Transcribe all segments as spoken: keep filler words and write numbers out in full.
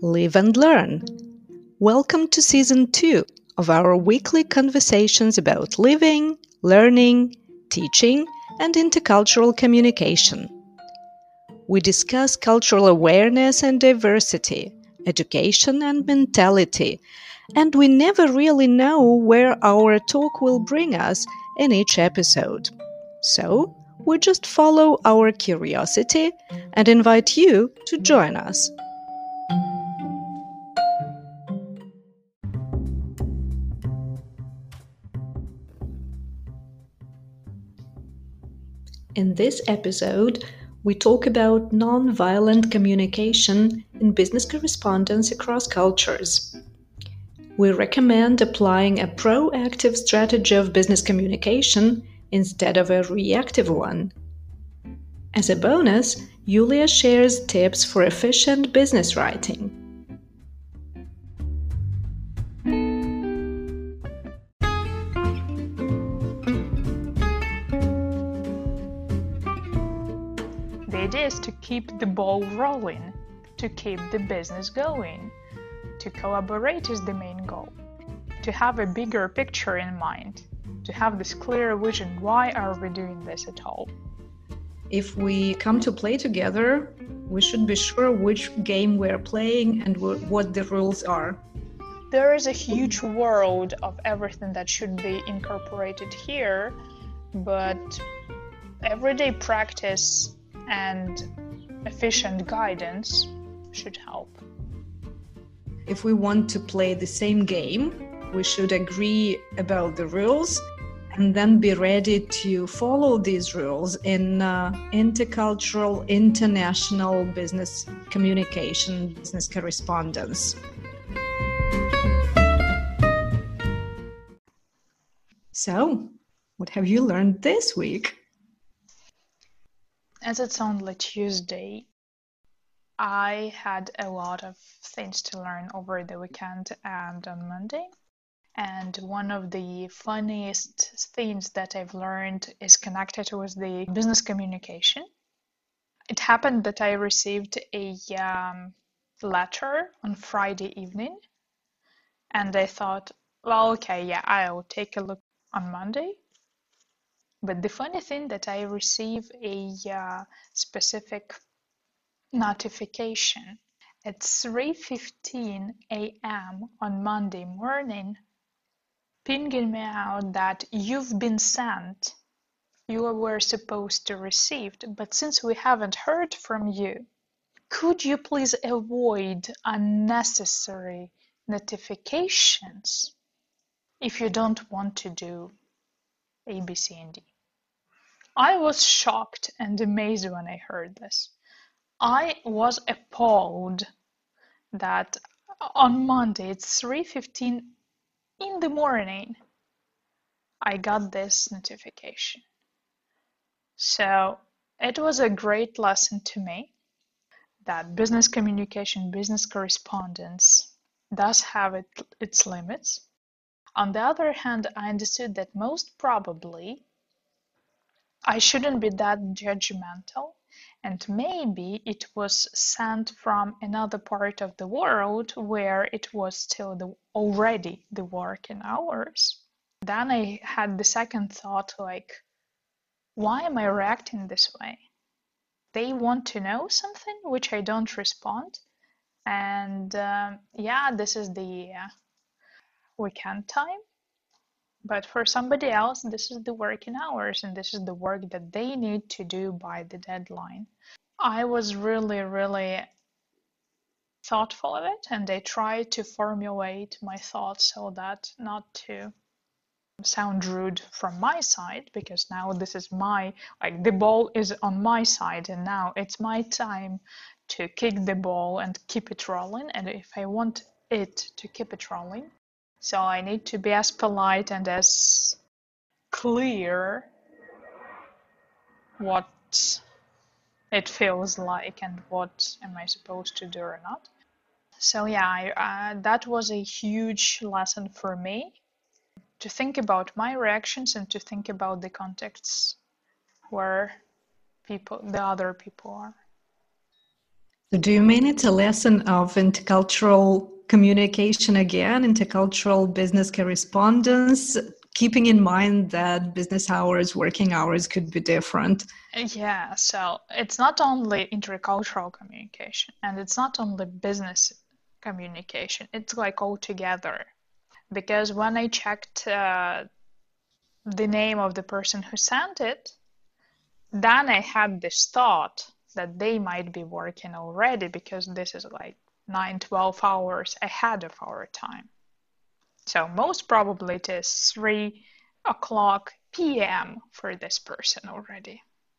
Live and learn. Welcome to season two of our weekly conversations about living, learning, teaching, and intercultural communication. We discuss cultural awareness and diversity, education and mentality, and we never really know where our talk will bring us in each episode. So, we just follow our curiosity and invite you to join us. In this episode, we talk about non-violent communication in business correspondence across cultures. We recommend applying a proactive strategy of business communication instead of a reactive one. As a bonus, Yulia shares tips for efficient business writing. The idea is to keep the ball rolling, to keep the business going. To collaborate is the main goal. To have a bigger picture in mind. To have this clear vision, why are we doing this at all? If we come to play together, we should be sure which game we're playing and what the rules are. There is a huge world of everything that should be incorporated here, but everyday practice and efficient guidance should help. If we want to play the same game, we should agree about the rules and then be ready to follow these rules in uh, intercultural, international business communication, business correspondence. So, what have you learned this week? As it's only Tuesday, I had a lot of things to learn over the weekend and on Monday. And one of the funniest things that I've learned is connected with the business communication. It happened that I received a um, letter on Friday evening, and I thought, well, okay, yeah, I'll take a look on Monday. But the funny thing that I received a uh, specific notification at three fifteen a m on Monday morning, pinging me out that you've been sent, you were supposed to receive, but since we haven't heard from you, could you please avoid unnecessary notifications if you don't want to do A, B, C, and D? I was shocked and amazed when I heard this. I was appalled that on Monday at three fifteen in the morning I got this notification. So it was a great lesson to me that business communication, business correspondence does have it, its limits. On the other hand, I understood that most probably I shouldn't be that judgmental, and maybe it was sent from another part of the world where it was still the, already the working hours. Then I had the second thought, like, why am I reacting this way? They want to know something which I don't respond, and um, yeah, this is the uh, weekend time. But for somebody else, this is the working hours and this is the work that they need to do by the deadline. I was really, really thoughtful of it, and I tried to formulate my thoughts so that not to sound rude from my side, because now this is my, like, the ball is on my side and now it's my time to kick the ball and keep it rolling, and if I want it to keep it rolling, so I need to be as polite and as clear what it feels like and what am I supposed to do or not. So yeah, I, uh, that was a huge lesson for me, to think about my reactions and to think about the contexts where people, the other people are. Do you mean it's a lesson of intercultural communication again, intercultural business correspondence, keeping in mind that business hours, working hours could be different? Yeah, so it's not only intercultural communication and it's not only business communication, it's like all together. Because when I checked uh, the name of the person who sent it, then I had this thought that they might be working already because this is like nine, twelve hours ahead of our time. So most probably it is three o'clock p m for this person already.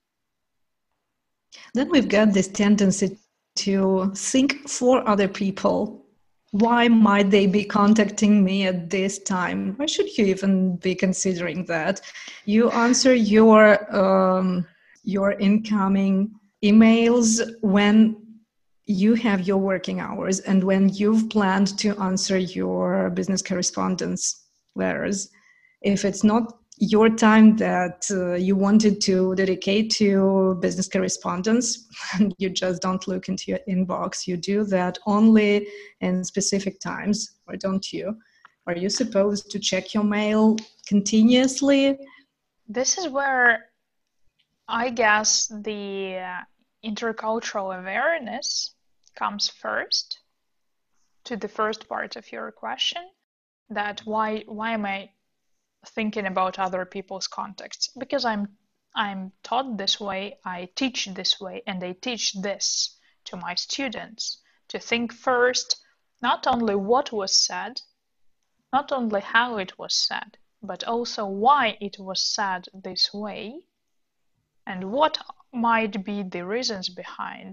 Then we've got this tendency to think for other people. Why might they be contacting me at this time? Why should you even be considering that? You answer your um, your incoming emails when you have your working hours and when you've planned to answer your business correspondence letters. If it's not your time that uh, you wanted to dedicate to business correspondence, you just don't look into your inbox. You do that only in specific times, or don't you? Are you supposed to check your mail continuously? This is where I guess the uh, intercultural awareness comes first to the first part of your question, that why why am I thinking about other people's contexts? Because I'm I'm taught this way, I teach this way, and I teach this to my students, to think first not only what was said, not only how it was said, but also why it was said this way and what might be the reasons behind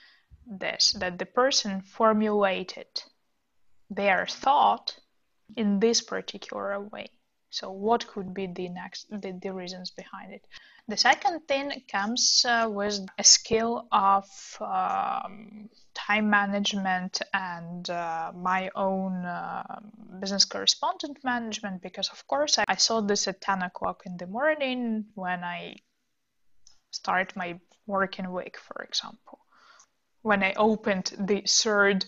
this, that the person formulated their thought in this particular way. So what could be the next the, the reasons behind it? The second thing comes uh, with a skill of um, time management and uh, my own uh, business correspondent management, because of course I, I saw this at ten o'clock in the morning when I start my working week, for example. When I opened the third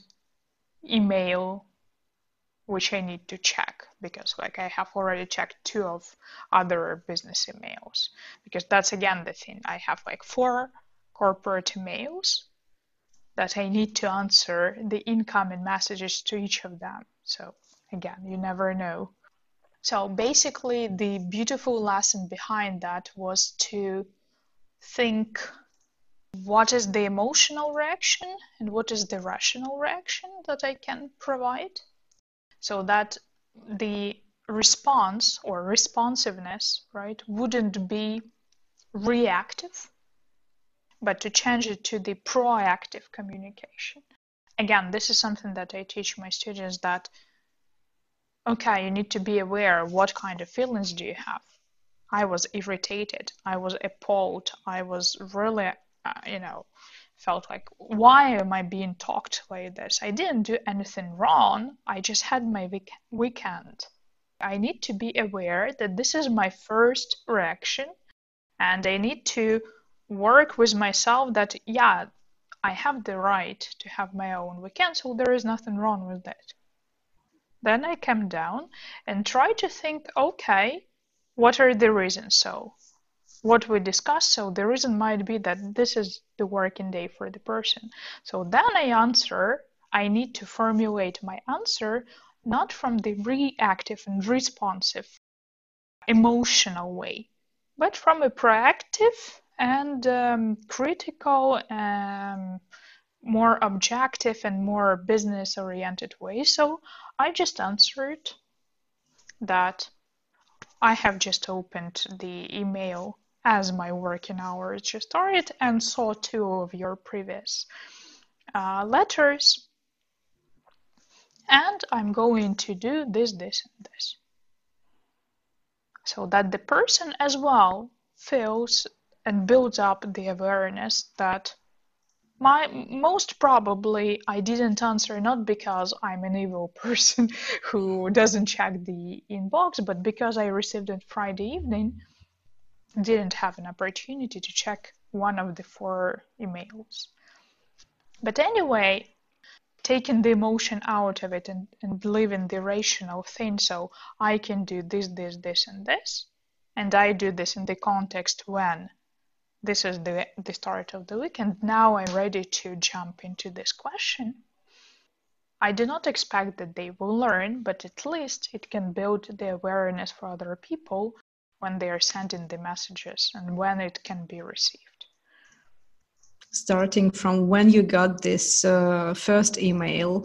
email which I need to check, because like I have already checked two of other business emails, because that's again the thing. I have like four corporate emails that I need to answer the incoming messages to each of them. So again, you never know. So basically the beautiful lesson behind that was to think what is the emotional reaction and what is the rational reaction that I can provide, so that the response or responsiveness, right, wouldn't be reactive, but to change it to the proactive communication. Again, this is something that I teach my students, that okay, you need to be aware what kind of feelings do you have. I was irritated, I was appalled, I was really, uh, you know, felt like, why am I being talked like this? I didn't do anything wrong. I just had my week- weekend. I need to be aware that this is my first reaction, and I need to work with myself that, yeah, I have the right to have my own weekend, so there is nothing wrong with that. Then I come down and try to think, okay, what are the reasons? So what we discussed, so the reason might be that this is the working day for the person. So then I answer, I need to formulate my answer not from the reactive and responsive emotional way, but from a proactive and um, critical, um, more objective and more business oriented way. So I just answered that I have just opened the email as my working hours just started and saw two of your previous uh, letters, and I'm going to do this, this, and this, so that the person as well feels and builds up the awareness that my most probably I didn't answer not because I'm an evil person who doesn't check the inbox, but because I received it Friday evening, didn't have an opportunity to check one of the four emails. But anyway, taking the emotion out of it and, and believing the rational thing, so I can do this, this, this, and this, and I do this in the context when this is the, the start of the week, and now I'm ready to jump into this question. I do not expect that they will learn, but at least it can build the awareness for other people when they are sending the messages and when it can be received. Starting from when you got this uh, first email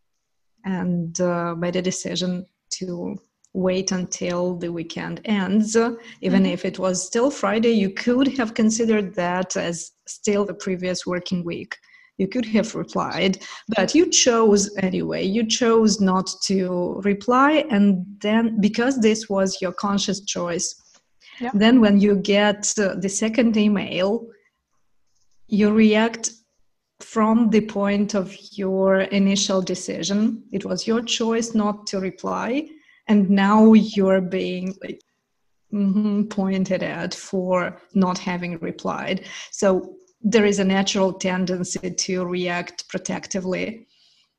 and uh, made a decision to wait until the weekend ends, uh, even mm-hmm. if it was still Friday, you could have considered that as still the previous working week. You could have replied, but you chose anyway. You chose not to reply, and then because this was your conscious choice, yeah. Then when you get uh, the second email, you react from the point of your initial decision. It was your choice not to reply, and now you're being like mm-hmm, pointed at for not having replied. So there is a natural tendency to react protectively.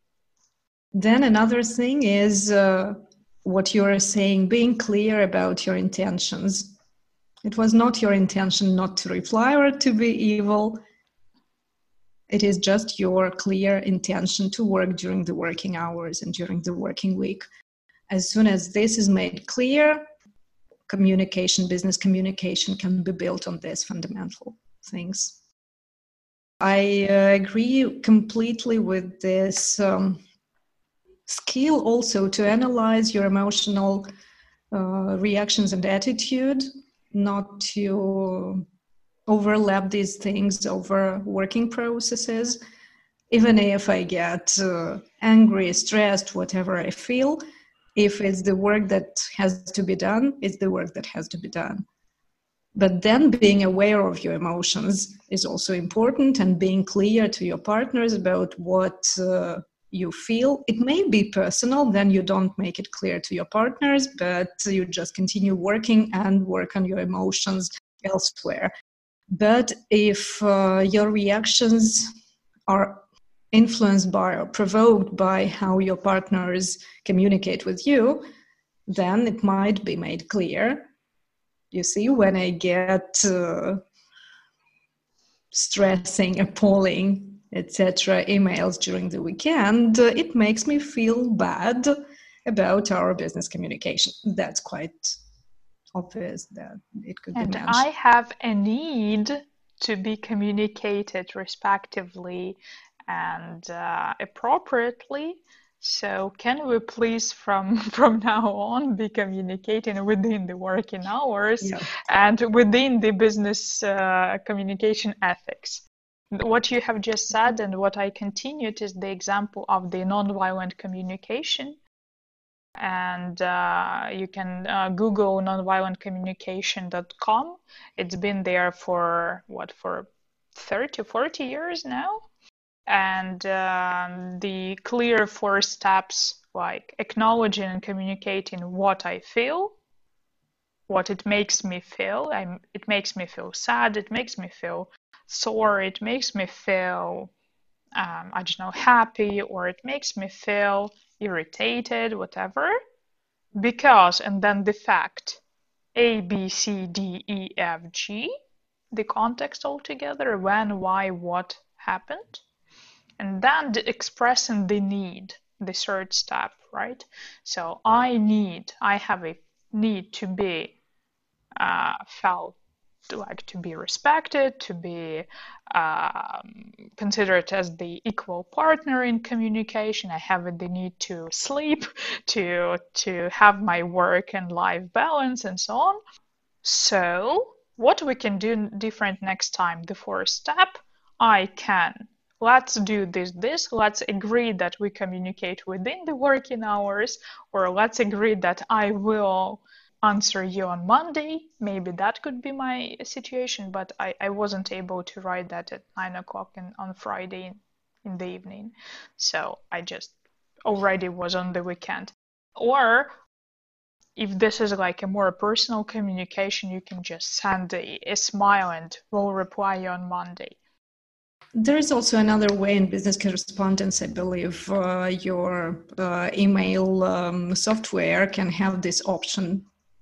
Then another thing is uh, what you're saying, being clear about your intentions. It was not your intention not to reply or to be evil. It is just your clear intention to work during the working hours and during the working week. As soon as this is made clear, communication, business communication can be built on these fundamental things. I uh, agree completely with this um, skill also to analyze your emotional uh, reactions and attitude, not to overlap these things over working processes. Even if I get uh, angry, stressed, whatever I feel, if it's the work that has to be done, it's the work that has to be done. But then being aware of your emotions is also important, and being clear to your partners about what uh, you feel. It may be personal, then you don't make it clear to your partners, but you just continue working and work on your emotions elsewhere. But if uh, your reactions are influenced by or provoked by how your partners communicate with you, then it might be made clear. You see, when I get uh, stressing, appalling, et cetera emails during the weekend, uh, it makes me feel bad about our business communication. That's quite obvious that it could and be mentioned. I have a need to be communicated respectively and uh, appropriately. So can we please from from now on be communicating within the working hours yeah. and within the business uh, communication ethics? What you have just said and what I continued is the example of the nonviolent communication. And uh, you can uh, Google nonviolent communication dot com. It's been there for what, for thirty, forty years now. And um, the clear four steps, like acknowledging and communicating what I feel, what it makes me feel. I'm, it makes me feel sad, it makes me feel sore, it makes me feel, um, I don't know, happy, or it makes me feel irritated, whatever. Because, and then the fact, A, B, C, D, E, F, G, the context altogether, when, why, what happened. And then the expressing the need, the third step, right? So I need, I have a need to be uh, felt like to be respected, to be um, considered as the equal partner in communication. I have the need to sleep, to to have my work and life balance, and so on. So what we can do different next time? The fourth step, I can. Let's do this, this. Let's agree that we communicate within the working hours, or let's agree that I will answer you on Monday. Maybe that could be my situation, but I, I wasn't able to write that at nine o'clock in, on Friday in, in the evening. So I just already was on the weekend. Or if this is like a more personal communication, you can just send a, a smile and we'll reply you on Monday. There is also another way in business correspondence, I believe. Uh, your uh, email um, software can have this option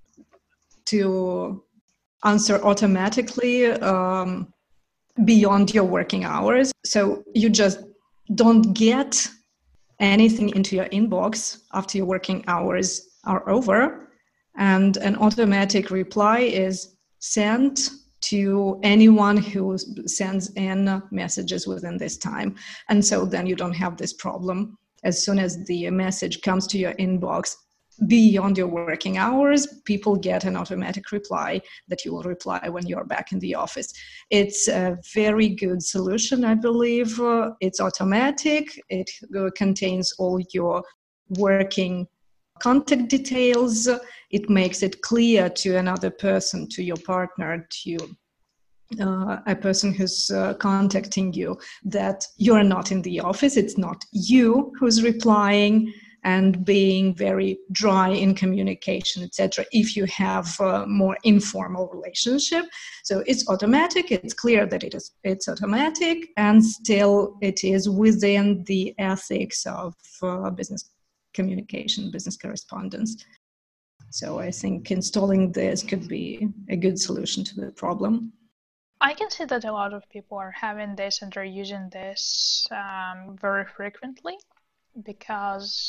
to answer automatically um, beyond your working hours. So you just don't get anything into your inbox after your working hours are over, and an automatic reply is sent to anyone who sends in messages within this time. And so then you don't have this problem. As soon as the message comes to your inbox beyond your working hours, people get an automatic reply that you will reply when you're back in the office. It's a very good solution, I believe. Uh, it's automatic. It uh, contains all your working contact details. It makes it clear to another person, to your partner, to uh, a person who's uh, contacting you, that you're not in the office. It's not you who's replying and being very dry in communication, et cetera, if you have a more informal relationship. So it's automatic, it's clear that it is, it's automatic, and still it is within the ethics of uh, business communication, business correspondence. So I think installing this could be a good solution to the problem. I can see that a lot of people are having this and are using this um, very frequently, because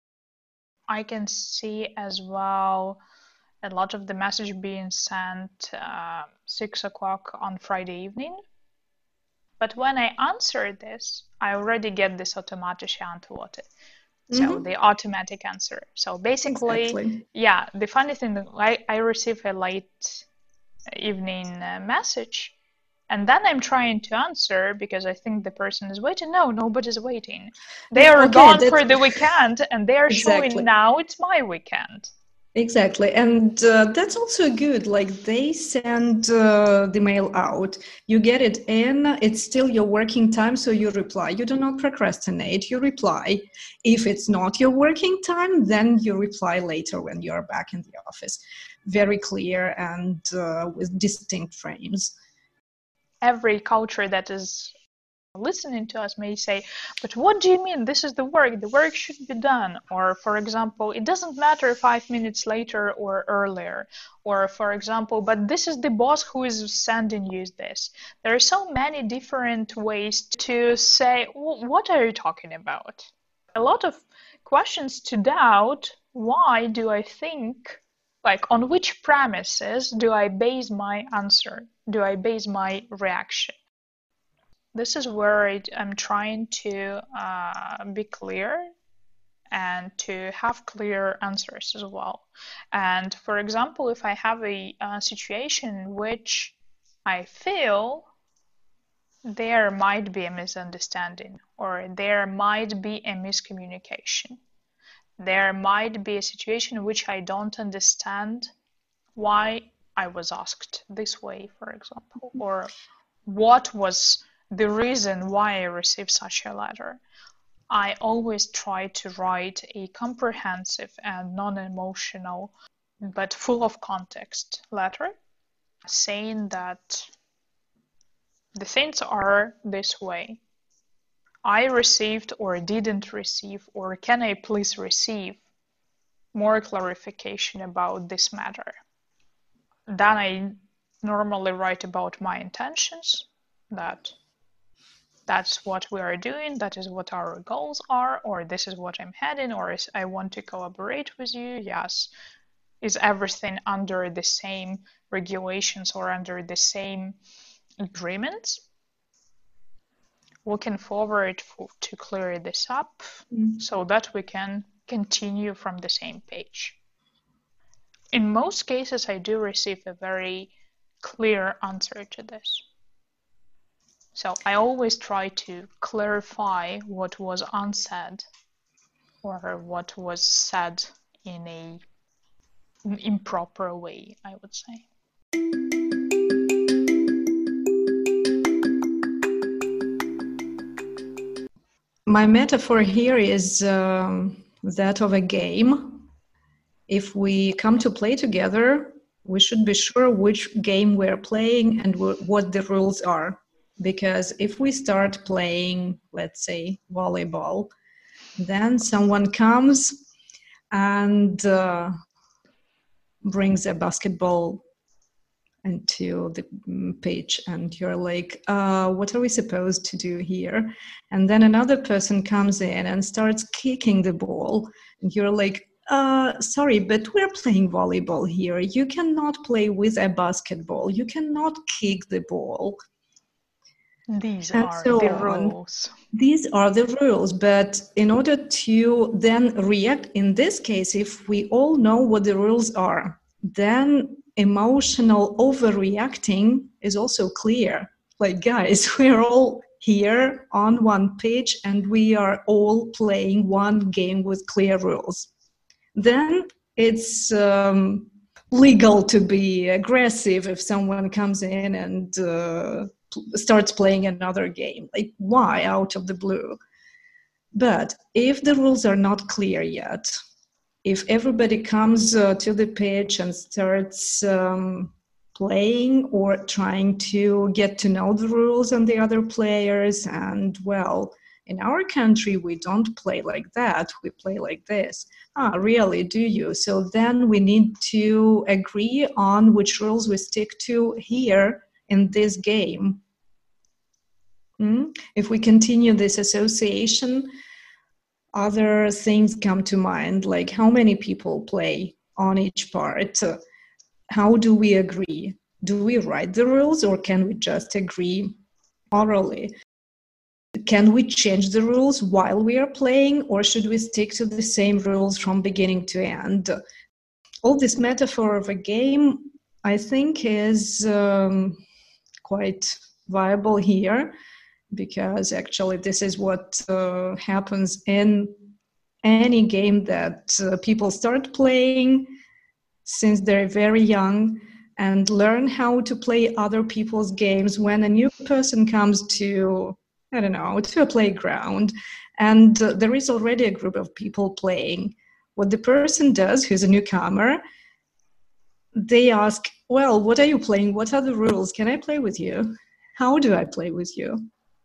I can see as well a lot of the message being sent uh, six o'clock on Friday evening. But when I answer this, I already get this automatische Antwort. So mm-hmm. the automatic answer. So basically, exactly. yeah, the funny thing, I, I receive a late evening uh, message, and then I'm trying to answer because I think the person is waiting. No, nobody's waiting. They are okay, gone that's... for the weekend, and they are exactly. showing now it's my weekend. Exactly. And uh, that's also good. Like, they send uh, the mail out, you get it in, it's still your working time, so you reply. You do not procrastinate, you reply. If it's not your working time, then you reply later when you're back in the office. Very clear and uh, with distinct frames. Every culture that is listening to us may say, but what do you mean? This is the work. The work should be done. Or, for example, it doesn't matter five minutes later or earlier. Or, for example, but this is the boss who is sending you this. There are so many different ways to say, well, what are you talking about? A lot of questions to doubt, why do I think, like, on which premises do I base my answer? Do I base my reaction? This is where I, I'm trying to uh, be clear and to have clear answers as well. And for example, if I have a, a situation in which I feel there might be a misunderstanding, or there might be a miscommunication, there might be a situation in which I don't understand why I was asked this way, for example, or what was the reason why I received such a letter. I always try to write a comprehensive and non-emotional but full of context letter saying that the things are this way. I received or didn't receive, or can I please receive more clarification about this matter. Then I normally write about my intentions, that that's what we are doing, that is what our goals are, or this is what I'm heading, or is I want to collaborate with you, yes. Is everything under the same regulations or under the same agreements? Looking forward for, to clear this up mm. so that we can continue from the same page. In most cases, I do receive a very clear answer to this. So I always try to clarify what was unsaid or what was said in a improper way, I would say. My metaphor here is um, that of a game. If we come to play together, we should be sure which game we're playing and w- what the rules are. Because if we start playing, let's say, volleyball, then someone comes and uh, brings a basketball into the pitch, and you're like, uh, what are we supposed to do here? And then another person comes in and starts kicking the ball, and you're like, uh, sorry, but we're playing volleyball here. You cannot play with a basketball. You cannot kick the ball. These And are so the on. rules. These are the rules, but in order to then react, in this case, if we all know what the rules are, then emotional overreacting is also clear. Like, guys, we're all here on one page and we are all playing one game with clear rules. Then it's um, legal to be aggressive if someone comes in and uh, starts playing another game. Like, why out of the blue? But if the rules are not clear yet, if everybody comes uh, to the pitch and starts um, playing or trying to get to know the rules and the other players, and well, in our country, we don't play like that. We play like this. Ah, really? Do you? So then we need to agree on which rules we stick to here in this game. Mm? If we continue this association, other things come to mind, like how many people play on each part. Uh, how do we agree? Do we write the rules or can we just agree orally? Can we change the rules while we are playing, or should we stick to the same rules from beginning to end? All this metaphor of a game, I think, is um, quite viable here, because actually this is what uh, happens in any game that uh, people start playing since they're very young and learn how to play other people's games. When a new person comes to, I don't know, to a playground, and uh, there is already a group of people playing, what the person does, who's a newcomer, they ask, well, what are you playing? What are the rules? Can I play with you? How do I play with you?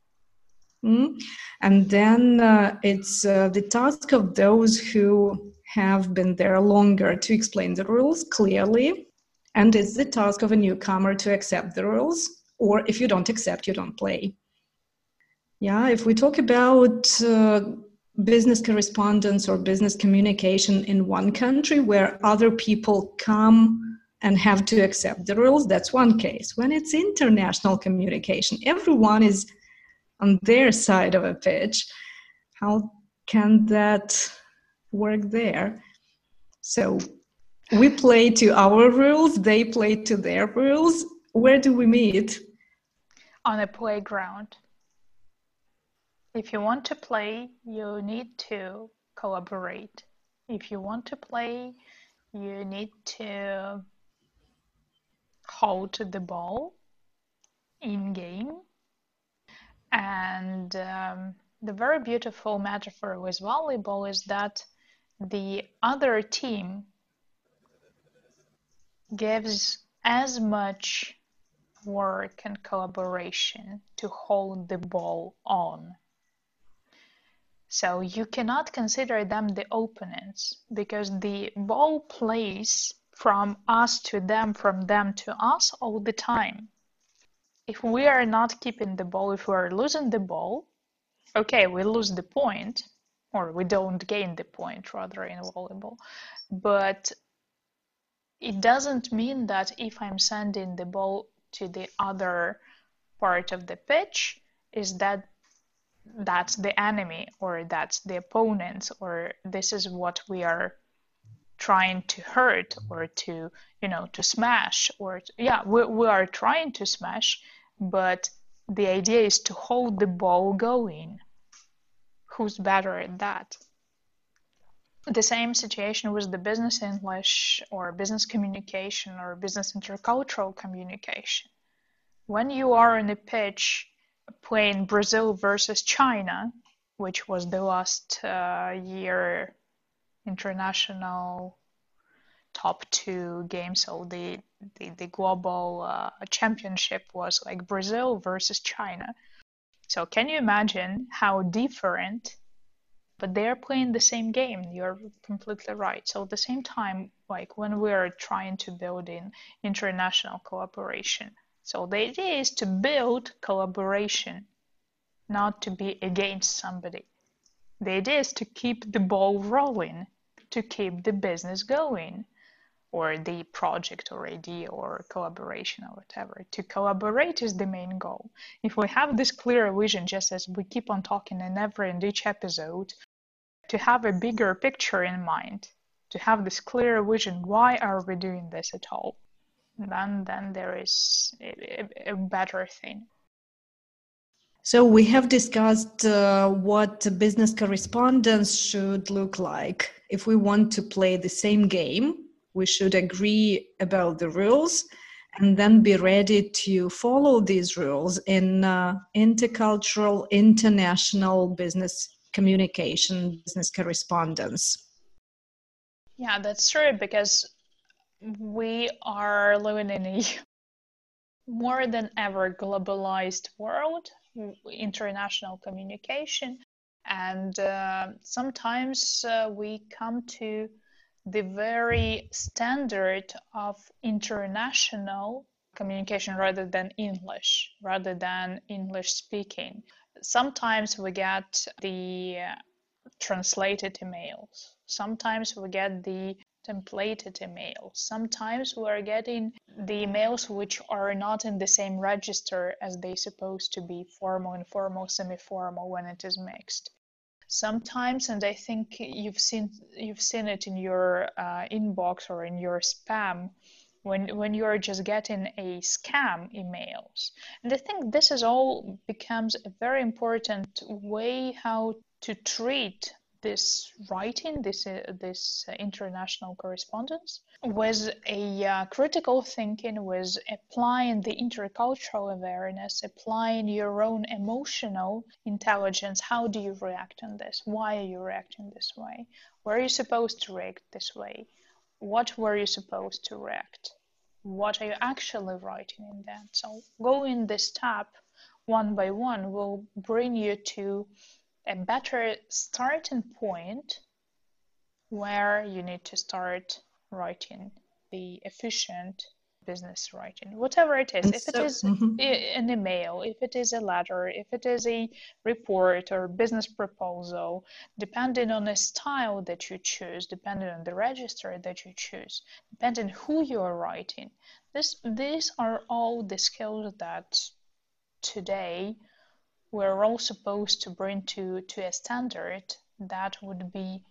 Mm? And then uh, it's uh, the task of those who have been there longer to explain the rules clearly. And it's the task of a newcomer to accept the rules, or if you don't accept, you don't play. Yeah, if we talk about uh, business correspondence or business communication in one country where other people come and have to accept the rules, that's one case. When it's international communication, everyone is on their side of a pitch. How can that work there? So we play to our rules, they play to their rules. Where do we meet? On a playground. If you want to play, you need to collaborate. If you want to play, you need to hold the ball in game. And um, the very beautiful metaphor with volleyball is that the other team gives as much work and collaboration to hold the ball on. So you cannot consider them the opponents, because the ball plays from us to them, from them to us all the time. If we are not keeping the ball, if we are losing the ball, okay, we lose the point, or we don't gain the point rather in volleyball, but it doesn't mean that if I'm sending the ball to the other part of the pitch, is that that's the enemy, or that's the opponent, or this is what we are trying to hurt, or to, you know, to smash, or to, yeah, we, we are trying to smash, but the idea is to hold the ball going. Who's better at that? The same situation with the business English or business communication or business intercultural communication. When you are on a pitch playing Brazil versus China, which was the last uh, year international top two game, so the the, the global uh, championship was like Brazil versus China. So can you imagine how different? But they're playing the same game. You're completely right. So at the same time, like when we're trying to build in international collaboration, so the idea is to build collaboration, not to be against somebody. The idea is to keep the ball rolling, to keep the business going, or the project or idea or collaboration or whatever. To collaborate is the main goal. If we have this clear vision, just as we keep on talking in every and each episode, to have a bigger picture in mind, to have this clear vision, why are we doing this at all? Then, then there is a, a, a better thing. So we have discussed uh, what business correspondence should look like. If we want to play the same game, we should agree about the rules and then be ready to follow these rules in uh, intercultural, international business communication, business correspondence. Yeah, that's true, because we are living in a more than ever globalized world, international communication, and uh, sometimes uh, we come to the very standard of international communication rather than English, rather than English speaking. Sometimes we get the uh, translated emails. Sometimes we get the templated emails. Sometimes we are getting the emails which are not in the same register as they supposed to be, formal, informal, semi-formal, when it is mixed. Sometimes, and I think you've seen you've seen it in your uh, inbox or in your spam, when when you're just getting a scam emails. And I think this is all becomes a very important way how to treat this writing, this uh, this uh, international correspondence, with a uh, critical thinking, with applying the intercultural awareness, applying your own emotional intelligence. How do you react on this? Why are you reacting this way? Were you supposed to react this way? What were you supposed to react? What are you actually writing in that? So going this step one by one will bring you to a better starting point where you need to start writing the efficient business writing, whatever it is. And if so, it is mm-hmm. an email, if it is a letter, if it is a report or business proposal, depending on the style that you choose, depending on the register that you choose, depending who you are writing, this these are all the skills that today we're all supposed to bring to to a standard that would be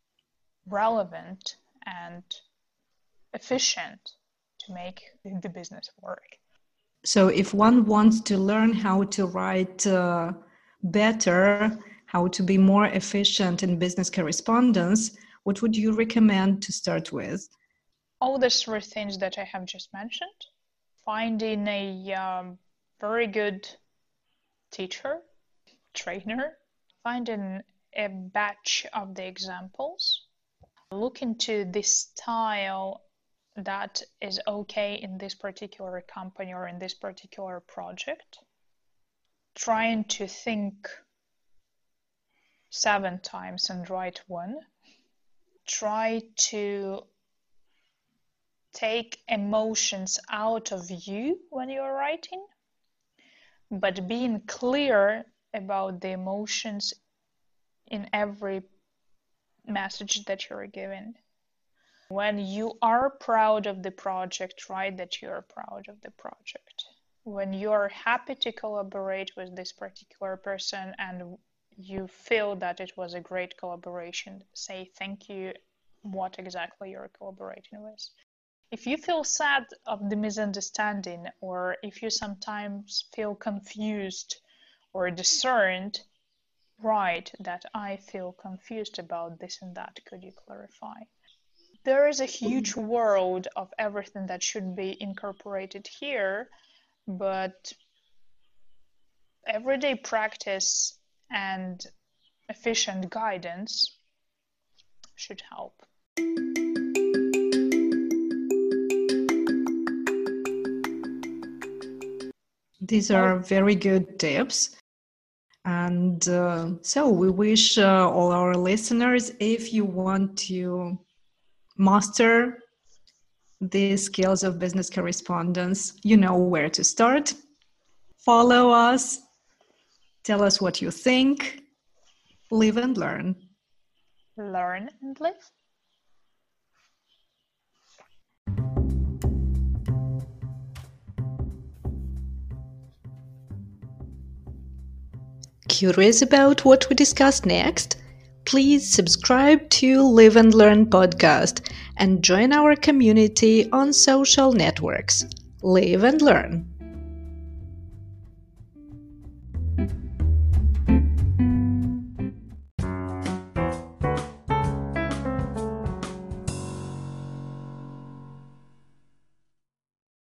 relevant and efficient to make the business work. So if one wants to learn how to write uh, better, how to be more efficient in business correspondence, what would you recommend to start with? All the three things that I have just mentioned. Finding a um, very good teacher, trainer, finding a batch of the examples, look into the style that is okay in this particular company or in this particular project, trying to think seven times and write one, try to take emotions out of you when you're writing, but being clear about the emotions in every message that you're giving. When you are proud of the project, write that you're proud of the project. When you're happy to collaborate with this particular person and you feel that it was a great collaboration, say thank you, what exactly you're collaborating with. If you feel sad of the misunderstanding, or if you sometimes feel confused or discerned, write that I feel confused about this and that. Could you clarify? There is a huge world of everything that should be incorporated here, but everyday practice and efficient guidance should help. These are very good tips. And uh, so we wish uh, all our listeners, if you want to master the skills of business correspondence, you know where to start. Follow us. Tell us what you think. Live and learn. Learn and live. Curious about what we discuss next? Please subscribe to Live and Learn podcast and join our community on social networks. Live and learn.